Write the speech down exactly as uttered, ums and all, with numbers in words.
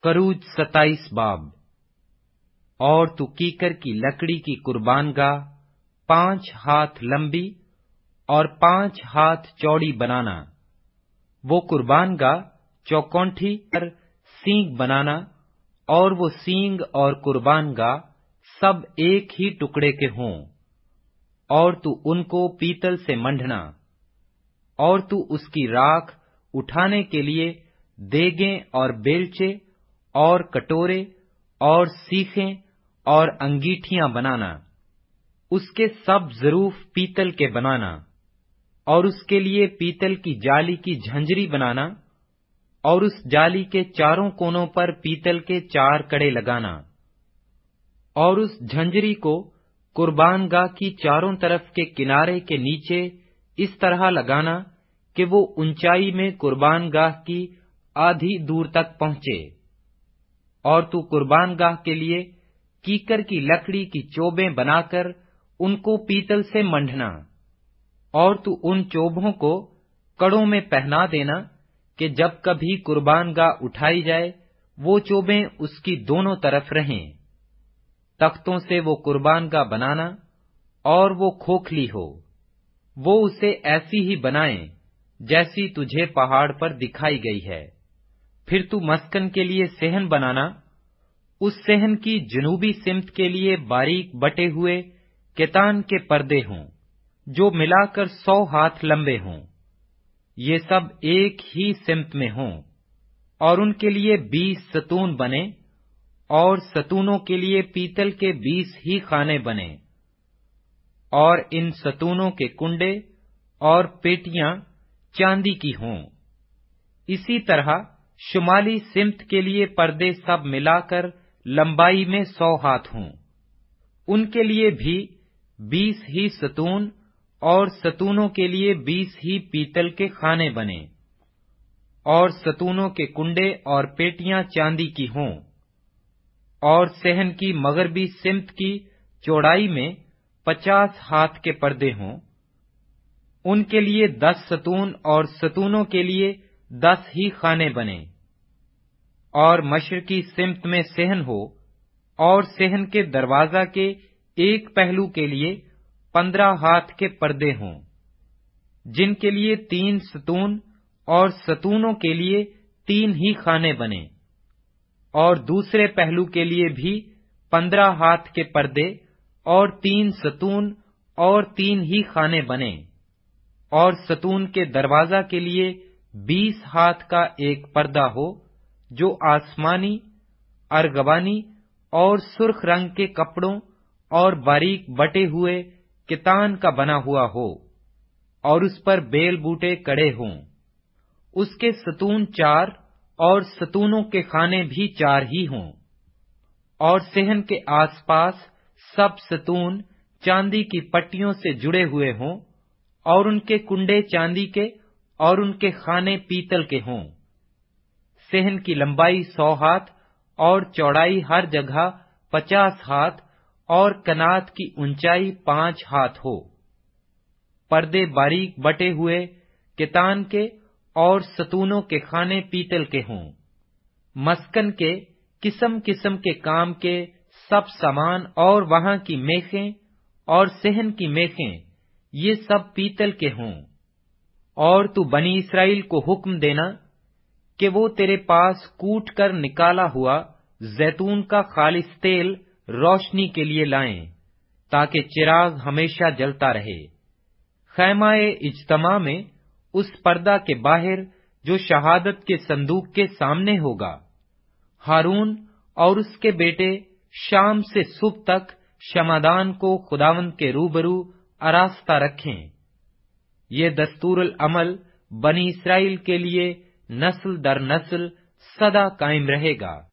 करूज सताईस बाब। और तू कीकर की लकड़ी की कुर्बानगाह पांच हाथ लंबी और पांच हाथ चौड़ी बनाना। वो कुर्बानगाह चौकोंठी पर सींग बनाना, और वो सींग और कुर्बानगाह सब एक ही टुकड़े के हों। और तू उनको पीतल से मंढना। और तू उसकी राख उठाने के लिए देगें और बेलचे और कटोरे और सीखें और अंगीठियां बनाना। उसके सब ज़रूफ पीतल के बनाना। और उसके लिए पीतल की जाली की झंझरी बनाना, और उस जाली के चारों कोनों पर पीतल के चार कड़े लगाना। और उस झंझरी को कुर्बानगाह की चारों तरफ के किनारे के नीचे इस तरह लगाना कि वो ऊंचाई में कुर्बानगाह की आधी दूर तक पहुंचे। और तू कुर्बानगाह के लिए कीकर की लकड़ी की चोबें बनाकर उनको पीतल से मंढना। और तू उन चोबों को कड़ों में पहना देना कि जब कभी कुर्बानगाह उठाई जाए वो चोबें उसकी दोनों तरफ रहें। तख्तों से वो कुर्बानगाह बनाना, और वो खोखली हो। वो उसे ऐसी ही बनाए जैसी तुझे पहाड़ पर दिखाई गई है। फिर तू मस्कन के लिए सेहन बनाना। उस सेहन की जनूबी सिमत के लिए बारीक बटे हुए केतान के पर्दे हों, जो मिलाकर सौ हाथ लंबे हों। ये सब एक ही सिमत में हों। और उनके लिए बीस सतून बने, और सतूनों के लिए पीतल के बीस ही खाने बने। और इन सतूनों के कुंडे और पेटियां चांदी की हों। इसी तरह शुमाली सिमत के लिए पर्दे सब मिलाकर लंबाई में सौ हाथ हों। उनके लिए भी बीस ही सतून, और सतूनों के लिए बीस ही पीतल के खाने बने। और सतूनों के कुंडे और पेटियां चांदी की हों। और सेहन की मगरबी सिमत की चौड़ाई में पचास हाथ के पर्दे हों। उनके लिए दस सतून, और सतूनों के लिए दस ही खाने बने। और मशरकी सिमत में सेहन हो, और सेहन के दरवाजा के एक पहलू के लिए पंद्रह हाथ के पर्दे हों, जिनके लिए तीन सतून, और सतूनों के लिए तीन ही खाने बने। और दूसरे पहलू के लिए भी पंद्रह हाथ के पर्दे, और तीन सतून, और तीन ही खाने बने। और सतून के दरवाजा के लिए बीस हाथ का एक पर्दा हो, जो आसमानी, अर्गवानी और सुर्ख रंग के कपड़ों और बारीक बटे हुए कितान का बना हुआ हो, और उस पर बेल बूटे कड़े हों। उसके सतून चार, और सतूनों के खाने भी चार ही हों। और सेहन के आसपास सब सतून चांदी की पट्टियों से जुड़े हुए हों, और उनके कुंडे चांदी के, और उनके खाने पीतल के हों। सेहन की लंबाई सौ हाथ, और चौड़ाई हर जगह पचास हाथ, और कनात की ऊंचाई पांच हाथ हो। पर्दे बारीक बटे हुए केतान के, और सतूनों के खाने पीतल के हों। मस्कन के किस्म किस्म के काम के सब सामान, और वहां की मेखें और सेहन की मेखें, ये सब पीतल के हों। और तू बनी इस्राएल को हुक्म देना कि वो तेरे पास कूट कर निकाला हुआ जैतून का खालिस तेल रोशनी के लिए लाएं, ताकि चिराग हमेशा जलता रहे। खैमाए इज्तमा में उस पर्दा के बाहर जो शहादत के संदूक के सामने होगा, हारून और उसके बेटे शाम से सुबह तक शमादान को खुदावंद के रूबरू आरास्ता रखें। ये दस्तूरुल अमल बनी इस्राएल के लिए नस्ल दर नस्ल सदा कायम रहेगा।